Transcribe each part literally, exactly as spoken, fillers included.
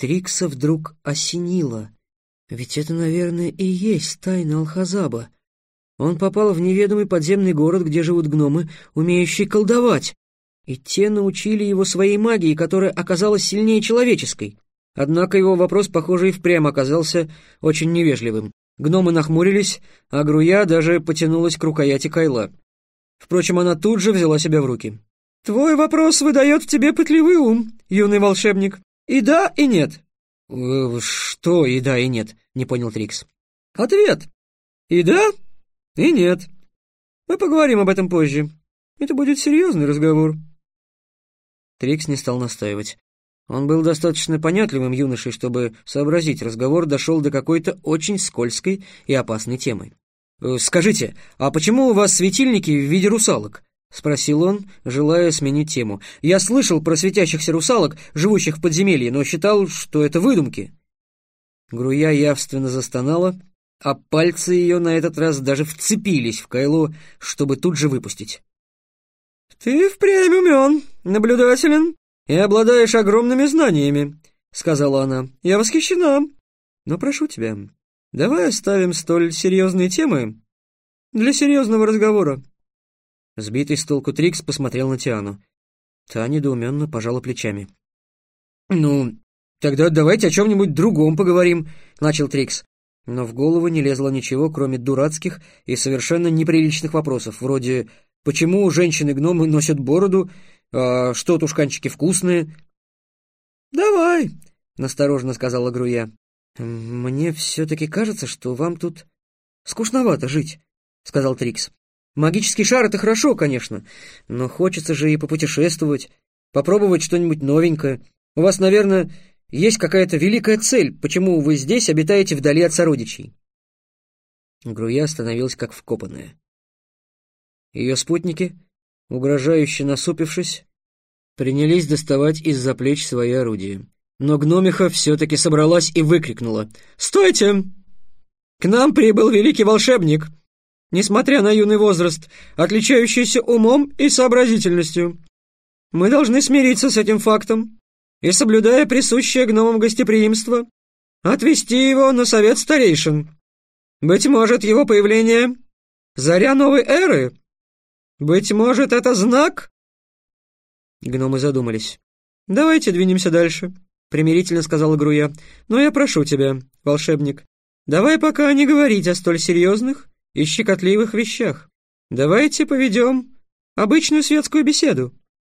Трикса вдруг осенило. Ведь это, наверное, и есть тайна Алхазаба. Он попал в неведомый подземный город, где живут гномы, умеющие колдовать, и те научили его своей магии, которая оказалась сильнее человеческой. Однако его вопрос, похоже, и впрямь оказался очень невежливым. Гномы нахмурились, а Груя даже потянулась к рукояти кайла. Впрочем, она тут же взяла себя в руки. «Твой вопрос выдает в тебе пытливый ум, юный волшебник. И да, и нет». «Э, «Что и да, и нет?» — не понял Трикс. «Ответ. И да, и нет. Мы поговорим об этом позже. Это будет серьезный разговор». Трикс не стал настаивать. Он был достаточно понятливым юношей, чтобы сообразить, разговор дошел до какой-то очень скользкой и опасной темы. «Скажите, а почему у вас светильники в виде русалок?» — спросил он, желая сменить тему. «Я слышал про светящихся русалок, живущих в подземелье, но считал, что это выдумки». Груя явственно застонала, а пальцы ее на этот раз даже вцепились в кайло, чтобы тут же выпустить. «Ты впрямь умен, наблюдателен и обладаешь огромными знаниями», — сказала она. «Я восхищена. Но прошу тебя, давай оставим столь серьезные темы для серьезного разговора». Сбитый с толку Трикс посмотрел на Тиану. Та недоуменно пожала плечами. «Ну, тогда давайте о чем-нибудь другом поговорим», — начал Трикс. Но в голову не лезло ничего, кроме дурацких и совершенно неприличных вопросов, вроде «почему женщины-гномы носят бороду?», а «что тушканчики вкусные?». «Давай», — настороженно сказала Груя. «Мне все-таки кажется, что вам тут скучновато жить», — сказал Трикс. «Магический шар — это хорошо, конечно, но хочется же и попутешествовать, попробовать что-нибудь новенькое. У вас, наверное, есть какая-то великая цель, почему вы здесь обитаете вдали от сородичей». Груя остановилась как вкопанная. Ее спутники, угрожающе насупившись, принялись доставать из-за плеч свои орудия. Но гномиха все-таки собралась и выкрикнула: «Стойте! К нам прибыл великий волшебник, несмотря на юный возраст, отличающийся умом и сообразительностью. Мы должны смириться с этим фактом и, соблюдая присущее гномам гостеприимство, отвести его на совет старейшин. Быть может, его появление — заря новой эры? Быть может, это знак?» Гномы задумались. «Давайте двинемся дальше», — примирительно сказала Груя. «Но я прошу тебя, волшебник, давай пока не говорить о столь серьезных и щекотливых вещах. Давайте поведем обычную светскую беседу».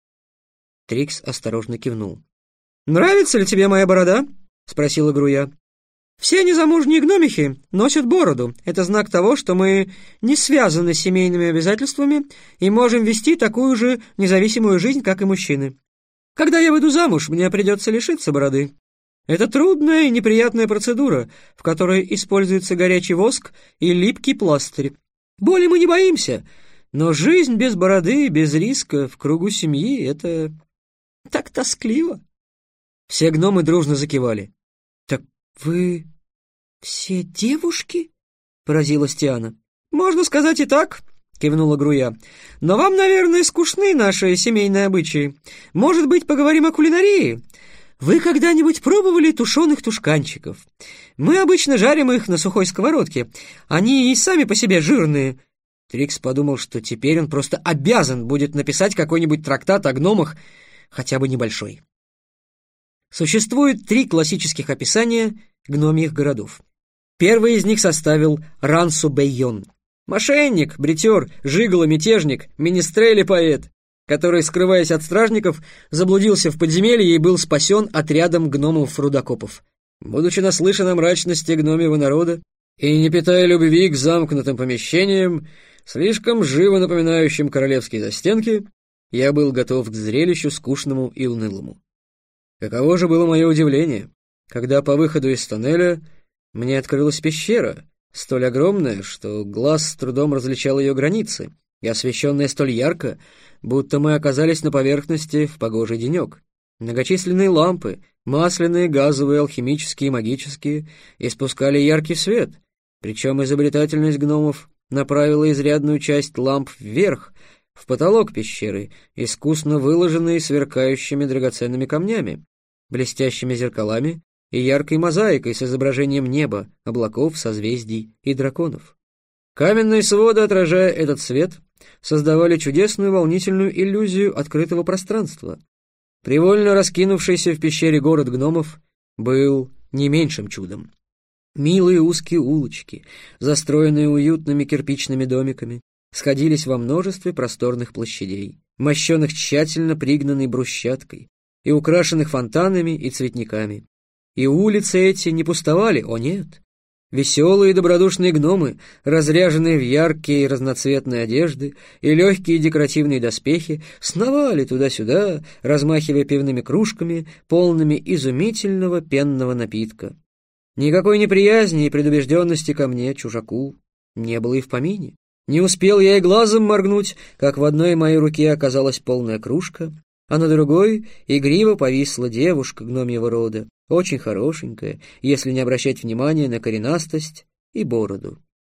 Трикс осторожно кивнул. «Нравится ли тебе моя борода?» — спросила Груя. «Все незамужние гномихи носят бороду. Это знак того, что мы не связаны с семейными обязательствами и можем вести такую же независимую жизнь, как и мужчины. Когда я выйду замуж, мне придется лишиться бороды. Это трудная и неприятная процедура, в которой используется горячий воск и липкий пластырь. Боли мы не боимся, но жизнь без бороды, без риска, в кругу семьи — это так тоскливо». Все гномы дружно закивали. «Так вы все девушки?» — поразилась Тиана. «Можно сказать и так», — кивнула Груя. «Но вам, наверное, скучны наши семейные обычаи. Может быть, поговорим о кулинарии? Вы когда-нибудь пробовали тушеных тушканчиков? Мы обычно жарим их на сухой сковородке. Они и сами по себе жирные». Трикс подумал, что теперь он просто обязан будет написать какой-нибудь трактат о гномах, хотя бы небольшой. Существует три классических описания гномьих городов. Первый из них составил Рансу Бейон. Мошенник, бритер, жиголо, мятежник, министрель и поэт, который, скрываясь от стражников, заблудился в подземелье и был спасен отрядом гномов-рудокопов. Будучи наслышан о мрачности гномьего народа и не питая любви к замкнутым помещениям, слишком живо напоминающим королевские застенки, я был готов к зрелищу скучному и унылому. Каково же было мое удивление, когда по выходу из тоннеля мне открылась пещера, столь огромная, что глаз с трудом различал ее границы, и освещенная столь ярко, будто мы оказались на поверхности в погожий денек. Многочисленные лампы, масляные, газовые, алхимические и магические, испускали яркий свет, причем изобретательность гномов направила изрядную часть ламп вверх, в потолок пещеры, искусно выложенные сверкающими драгоценными камнями, блестящими зеркалами и яркой мозаикой с изображением неба, облаков, созвездий и драконов. Каменные своды, отражая этот свет, создавали чудесную волнительную иллюзию открытого пространства. Привольно раскинувшийся в пещере город гномов был не меньшим чудом. Милые узкие улочки, застроенные уютными кирпичными домиками, сходились во множестве просторных площадей, мощенных тщательно пригнанной брусчаткой и украшенных фонтанами и цветниками. И улицы эти не пустовали, о нет! Веселые и добродушные гномы, разряженные в яркие разноцветные одежды и легкие декоративные доспехи, сновали туда-сюда, размахивая пивными кружками, полными изумительного пенного напитка. Никакой неприязни и предубежденности ко мне, чужаку, не было и в помине. Не успел я и глазом моргнуть, как в одной моей руке оказалась полная кружка, а на другой игриво повисла девушка гномьего рода, очень хорошенькая, если не обращать внимания на коренастость и бороду.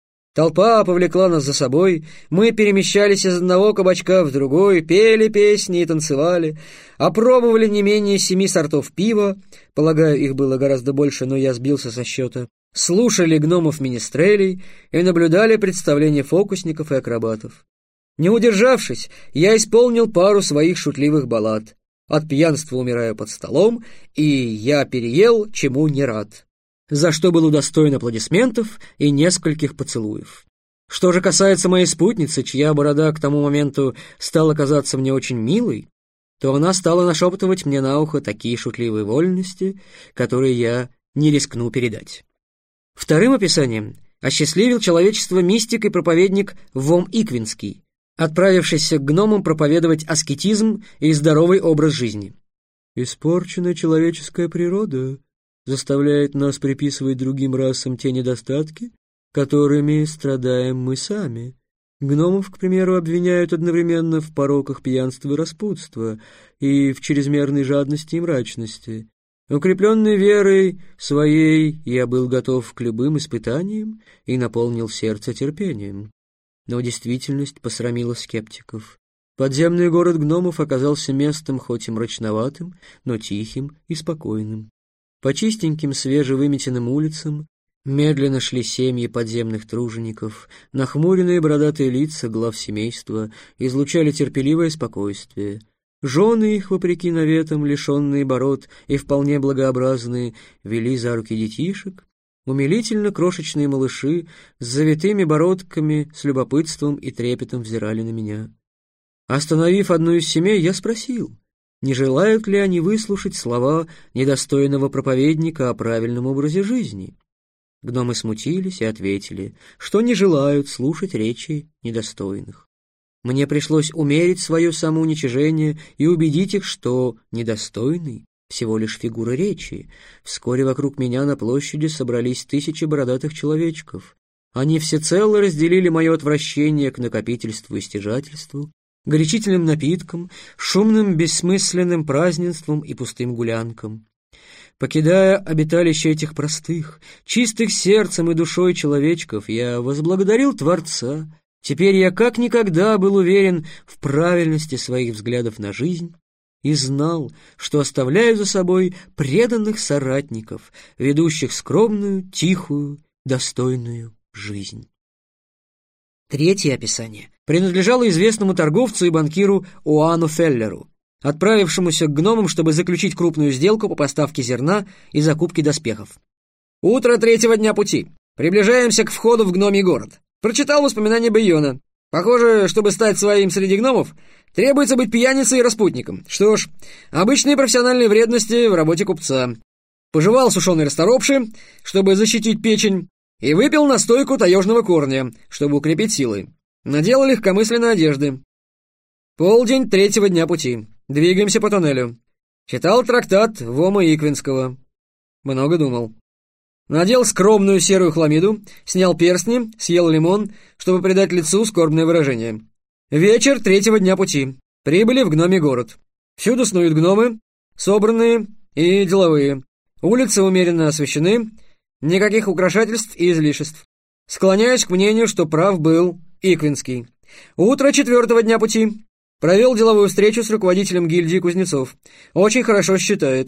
Толпа повлекла нас за собой, мы перемещались из одного кабачка в другой, пели песни и танцевали, опробовали не менее семи сортов пива, полагаю, их было гораздо больше, но я сбился со счета, слушали гномов-министрелей и наблюдали представления фокусников и акробатов. Не удержавшись, я исполнил пару своих шутливых баллад. От пьянства умираю под столом, и я переел, чему не рад, за что был удостоен аплодисментов и нескольких поцелуев. Что же касается моей спутницы, чья борода к тому моменту стала казаться мне очень милой, то она стала нашептывать мне на ухо такие шутливые вольности, которые я не рискну передать. Вторым описанием осчастливил человечество мистик и проповедник Вом Иквинский, отправившийся к гномам проповедовать аскетизм и здоровый образ жизни. «Испорченная человеческая природа заставляет нас приписывать другим расам те недостатки, которыми страдаем мы сами. Гномов, к примеру, обвиняют одновременно в пороках пьянства и распутства и в чрезмерной жадности и мрачности. Укрепленный верой своей я был готов к любым испытаниям и наполнил сердце терпением. Но действительность посрамила скептиков. Подземный город гномов оказался местом хоть и мрачноватым, но тихим и спокойным. По чистеньким свежевыметенным улицам медленно шли семьи подземных тружеников, нахмуренные бородатые лица глав семейства излучали терпеливое спокойствие. Жены их, вопреки наветам, лишенные бород и вполне благообразные, вели за руки детишек. Умилительно крошечные малыши с завитыми бородками с любопытством и трепетом взирали на меня. Остановив одну из семей, я спросил, не желают ли они выслушать слова недостойного проповедника о правильном образе жизни. Гномы смутились и ответили, что не желают слушать речи недостойных. Мне пришлось умерить свое самоуничижение и убедить их, что недостойный всего лишь фигура речи. Вскоре вокруг меня на площади собрались тысячи бородатых человечков. Они всецело разделили мое отвращение к накопительству и стяжательству, горячительным напиткам, шумным бессмысленным празднествам и пустым гулянкам. Покидая обиталище этих простых, чистых сердцем и душой человечков, я возблагодарил Творца. Теперь я как никогда был уверен в правильности своих взглядов на жизнь и знал, что оставляю за собой преданных соратников, ведущих скромную, тихую, достойную жизнь. Третье описание принадлежало известному торговцу и банкиру Оану Феллеру, отправившемуся к гномам, чтобы заключить крупную сделку по поставке зерна и закупке доспехов. «Утро третьего дня пути. Приближаемся к входу в гномий город. Прочитал воспоминания Байона. Похоже, чтобы стать своим среди гномов, требуется быть пьяницей и распутником. Что ж, обычные профессиональные вредности в работе купца. Пожевал сушеной расторопши, чтобы защитить печень, и выпил настойку таежного корня, чтобы укрепить силы. Надел легкомысленной одежды. Полдень третьего дня пути. Двигаемся по туннелю. Читал трактат Вома Иквинского. Много думал. Надел скромную серую хламиду, снял перстни, съел лимон, чтобы придать лицу скорбное выражение. Вечер третьего дня пути. Прибыли в гномий город. Всюду снуют гномы, собранные и деловые. Улицы умеренно освещены, никаких украшательств и излишеств. Склоняюсь к мнению, что прав был Иквинский. Утро четвертого дня пути. Провел деловую встречу с руководителем гильдии кузнецов. Очень хорошо считает.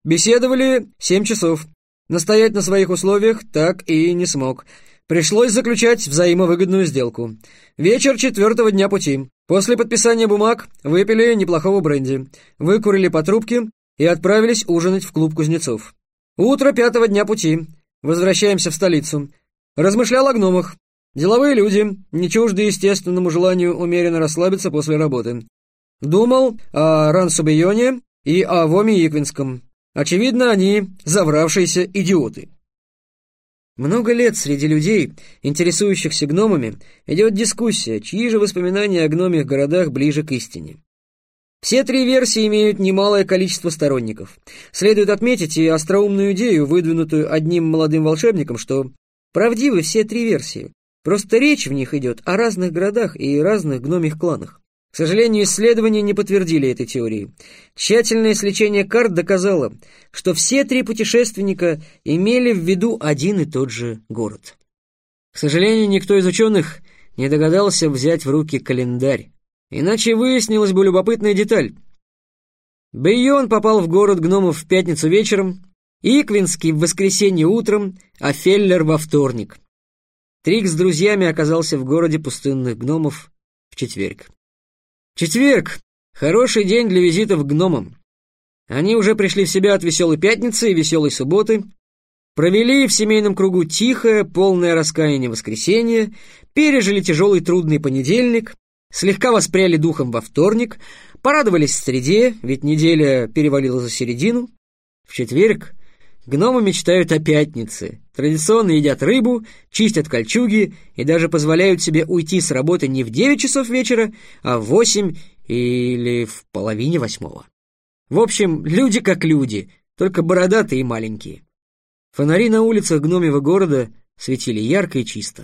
Беседовали семь часов. Настоять на своих условиях так и не смог. Пришлось заключать взаимовыгодную сделку. Вечер четвертого дня пути. После подписания бумаг выпили неплохого бренди, выкурили по трубке и отправились ужинать в клуб кузнецов. Утро пятого дня пути. Возвращаемся в столицу. Размышлял о гномах. Деловые люди, не чужды естественному желанию умеренно расслабиться после работы. Думал о Рансубионе и о Воме Иквинском. Очевидно, они завравшиеся идиоты. Много лет среди людей, интересующихся гномами, идет дискуссия, чьи же воспоминания о гномьих городах ближе к истине. Все три версии имеют немалое количество сторонников. Следует отметить и остроумную идею, выдвинутую одним молодым волшебником, что правдивы все три версии. Просто речь в них идет о разных городах и разных гномьих кланах. К сожалению, исследования не подтвердили этой теории. Тщательное сличение карт доказало, что все три путешественника имели в виду один и тот же город. К сожалению, никто из ученых не догадался взять в руки календарь. Иначе выяснилась бы любопытная деталь. Бейон попал в город гномов в пятницу вечером, Иквинский в воскресенье утром, а Феллер во вторник. Трикс с друзьями оказался в городе пустынных гномов в четверг. Четверг — хороший день для визитов к гномам. Они уже пришли в себя от веселой пятницы и веселой субботы, провели в семейном кругу тихое, полное раскаяние воскресенье, пережили тяжелый трудный понедельник, слегка воспряли духом во вторник, порадовались в среде, ведь неделя перевалила за середину. В четверг гномы мечтают о пятнице, традиционно едят рыбу, чистят кольчуги и даже позволяют себе уйти с работы не в девять часов вечера, а в восемь или в половине восьмого. В общем, люди как люди, только бородатые и маленькие. Фонари на улицах гномьего города светили ярко и чисто.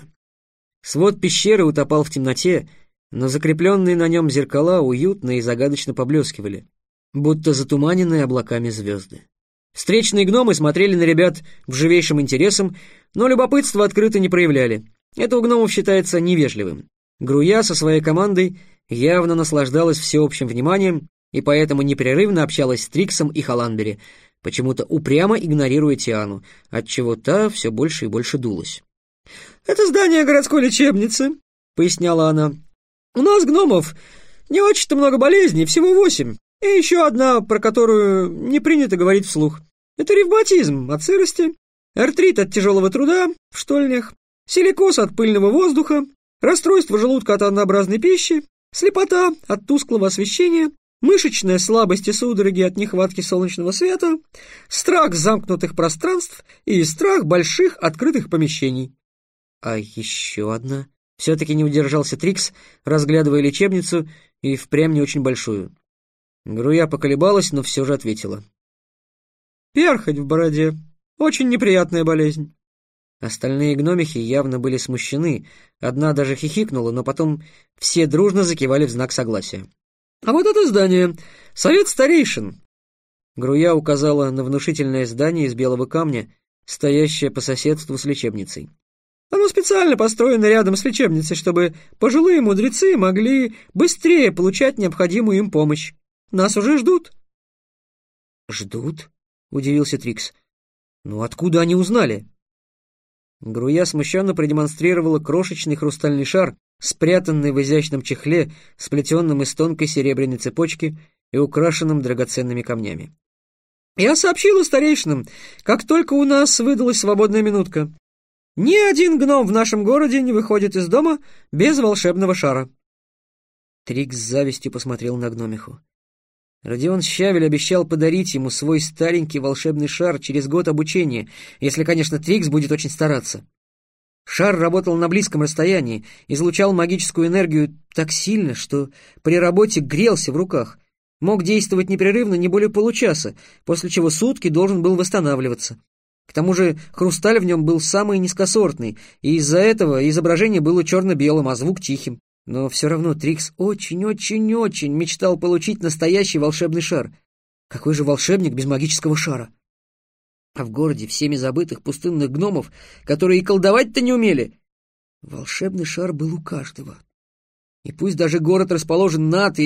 Свод пещеры утопал в темноте, но закрепленные на нем зеркала уютно и загадочно поблескивали, будто затуманенные облаками звезды. Встречные гномы смотрели на ребят с живейшим интересом, но любопытства открыто не проявляли. Это у гномов считается невежливым. Груя со своей командой явно наслаждалась всеобщим вниманием и поэтому непрерывно общалась с Триксом и Халанбери, почему-то упрямо игнорируя Тиану, отчего та все больше и больше дулась. «Это здание городской лечебницы», — поясняла она. «У нас, гномов, не очень-то много болезней, всего восемь, и еще одна, про которую не принято говорить вслух. Это ревматизм от сырости, артрит от тяжелого труда в штольнях, силикоз от пыльного воздуха, расстройство желудка от однообразной пищи, слепота от тусклого освещения, мышечная слабость и судороги от нехватки солнечного света, страх замкнутых пространств и страх больших открытых помещений». «А еще одна?» Все-таки не удержался Трикс, разглядывая лечебницу, и впрямь не очень большую. Груя поколебалась, но все же ответила. «Перхоть в бороде. Очень неприятная болезнь». Остальные гномихи явно были смущены, одна даже хихикнула, но потом все дружно закивали в знак согласия. «А вот это здание. Совет старейшин». Груя указала на внушительное здание из белого камня, стоящее по соседству с лечебницей. «Оно специально построено рядом с лечебницей, чтобы пожилые мудрецы могли быстрее получать необходимую им помощь. Нас уже ждут». «Ждут?» — удивился Трикс. «Ну откуда они узнали?» Груя смущенно продемонстрировала крошечный хрустальный шар, спрятанный в изящном чехле, сплетенном из тонкой серебряной цепочки и украшенным драгоценными камнями. «Я сообщила старейшинам, как только у нас выдалась свободная минутка. Ни один гном в нашем городе не выходит из дома без волшебного шара». Трикс с завистью посмотрел на гномиху. Родион Щавель обещал подарить ему свой старенький волшебный шар через год обучения, если, конечно, Трикс будет очень стараться. Шар работал на близком расстоянии, излучал магическую энергию так сильно, что при работе грелся в руках, мог действовать непрерывно не более получаса, после чего сутки должен был восстанавливаться. К тому же хрусталь в нем был самый низкосортный, и из-за этого изображение было черно-белым, а звук тихим. Но все равно Трикс очень-очень-очень мечтал получить настоящий волшебный шар. Какой же волшебник без магического шара? А в городе всеми забытых пустынных гномов, которые и колдовать-то не умели, волшебный шар был у каждого. И пусть даже город расположен над или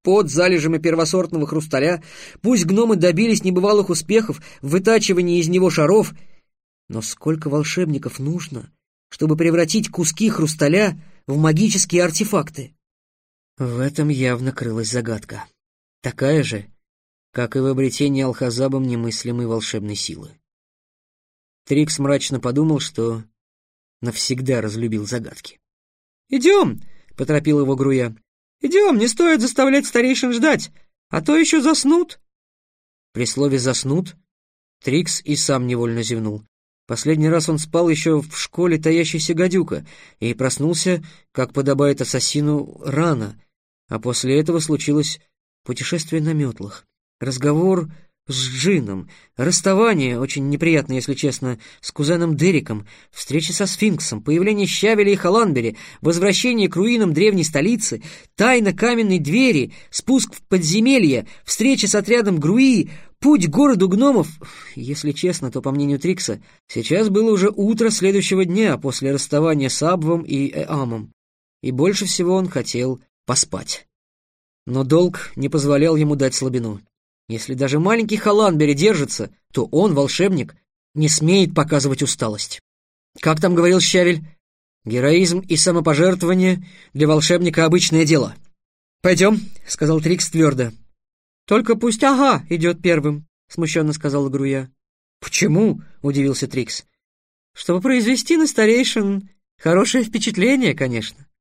под залежами первосортного хрусталя, пусть гномы добились небывалых успехов в вытачивании из него шаров, но сколько волшебников нужно, чтобы превратить куски хрусталя в магические артефакты? В этом явно крылась загадка. Такая же, как и в обретении Алхазабом немыслимой волшебной силы. Трикс мрачно подумал, что навсегда разлюбил загадки. «Идем!» — поторопил его Груя. «Идем, не стоит заставлять старейшин ждать, а то еще заснут». При слове «заснут» Трикс и сам невольно зевнул. Последний раз он спал еще в школе таящейся гадюка и проснулся, как подобает ассасину, рано, а после этого случилось путешествие на метлах, разговор с Джином, расставание, очень неприятное, если честно, с кузеном Дериком, встреча со сфинксом, появление Щавеля и Халанбери, возвращение к руинам древней столицы, тайна каменной двери, спуск в подземелье, встреча с отрядом Груи, путь к городу гномов. Если честно, то, по мнению Трикса, сейчас было уже утро следующего дня после расставания с Абвом и Эамом, и больше всего он хотел поспать. Но долг не позволял ему дать слабину. Если даже маленький Халанбери держится, то он, волшебник, не смеет показывать усталость. Как там говорил Щавель? Героизм и самопожертвование для волшебника — обычное дело. «Пойдем», — сказал Трикс твердо. «Только пусть Ага идет первым», — смущенно сказала Груя. «Почему?» — удивился Трикс. «Чтобы произвести на старейшин хорошее впечатление, конечно».